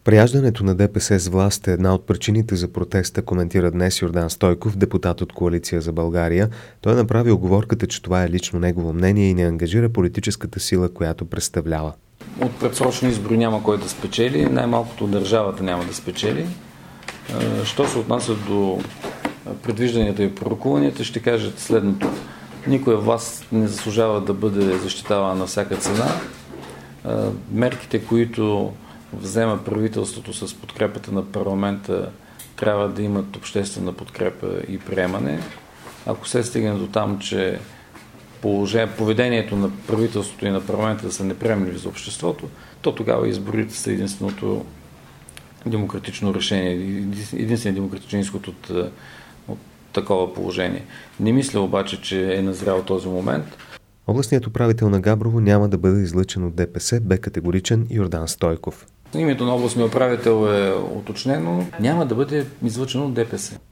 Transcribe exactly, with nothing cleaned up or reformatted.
Преяждането на ДПС с власт е една от причините за протеста, коментира днес Йордан Стойков, депутат от Коалиция за България. Той направи уговорката, че това е лично негово мнение и не ангажира политическата сила, която представлява. От предсрочни избори няма кой да спечели, най-малкото държавата няма да спечели. Що се отнася до предвижданията и пророкуванията, ще кажат следното. Никоя власт не заслужава да бъде защитавана на всяка цена. Мерките, които взема правителството с подкрепата на парламента, трябва да имат обществена подкрепа и приемане. Ако се стигне до там, че поведението на правителството и на парламента са неприемливи за обществото, то тогава изборите са единственото демократично решение, единственият демократичен изход от, от такова положение. Не мисля обаче, че е назрял този момент. Областният управител на Габрово няма да бъде излъчен от ДПС, бе категоричен Йордан Стойков. Името на областния управител е уточнено, няма да бъде излъчен от ДПС.